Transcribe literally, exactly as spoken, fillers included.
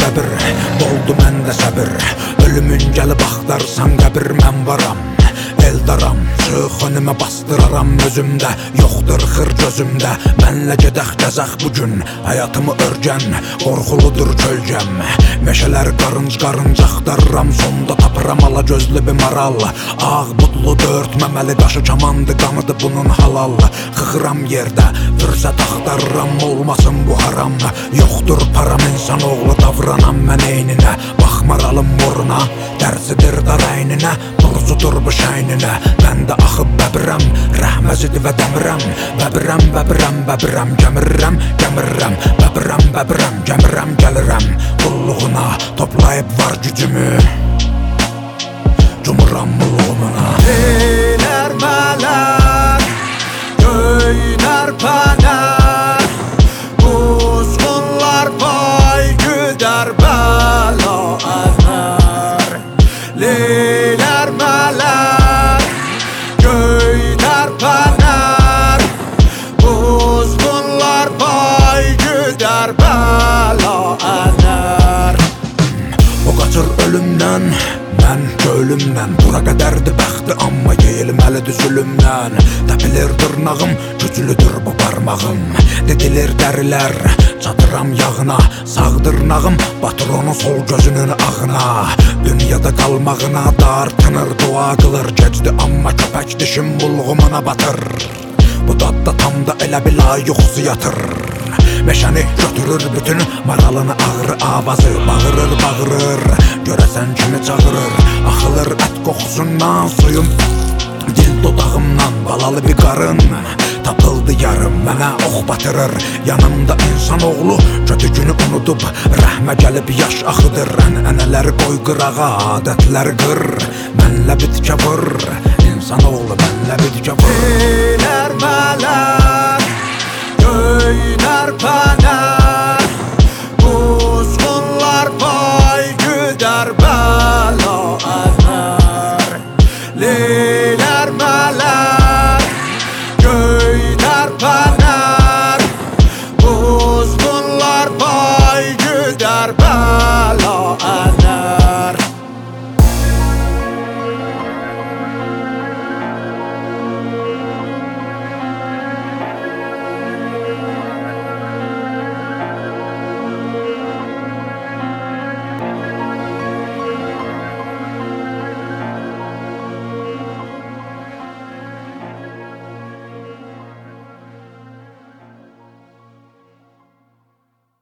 bəbir, doldu məndə səbir. Ölümün gəlib axtarsam qəbir, mən varam Eldaram, çıx önümə bastıraram özümdə. Yoxdur xır gözümdə, mənlə gedək gəzək bugün. Həyatımı örgən, qorxuludur kölgəm. Meşələr qarınc qarınc axtarıram, sonda tapıram ala gözlü bir maral. Ağ budlu dörd məməli qaşı kamandı, qanıdı bunun halal. Xıxıram yerdə, fürsət axtarıram, olmasın bu haram. Yoxdur param, insan oğlu davranam mən eyninə. Baxmaralım moruna, dərsidir dar əyninə. Borcudur bu şəyninə, mən də axıb bəbirəm. Rəhməzidir və dəmirəm, bəbirəm, bəbirəm, bəbirəm. Gəmirəm, gəmirəm, bəbirəm, bəbirəm. Gəmirəm, gəlirəm qulluğuna, toplayıb var gücümü, cumuram mulğumuna. Eylər mələr, göylər pənər, quzğunlar pay güdər bəla ənər. Leylər mələr, göylər pənər, quzğunlar pay güdər bəla ənər. O qaçır ölümdən, mən gölümdən. Bura qədərdir bəxti, amma yeyilməlidir zülümdən. Təpilir dırnağım, güclüdür bu parmağım. Dedilir dərilər, çatıram yağına. Sağ dırnağım batır onun sol gözünün ağına. Dünyada qalmağına dartınır, dua qılır. Gecdi amma köpək dişim bulğumuna batır. Bu dadda tam da elə bila yuxusu yatır. Meşəni götürür bütün maralını, ağrı avazı bağırır, bağırır. Görəsən kimi çağırır, axılır ət qoxusundan suyum. Dil dodağımdan balalı bir qarın, tapıldı yarım, mənə ox batırır. Yanımda insanoğlu kötü günü unudub, rəhmə gəlib yaş axıdır. Ənənələri qoy qırağa, adətləri qır, mənlə bitkə vur. İnsanoğlu mənlə bitkə vur. Eylər mələr, göylər pənər,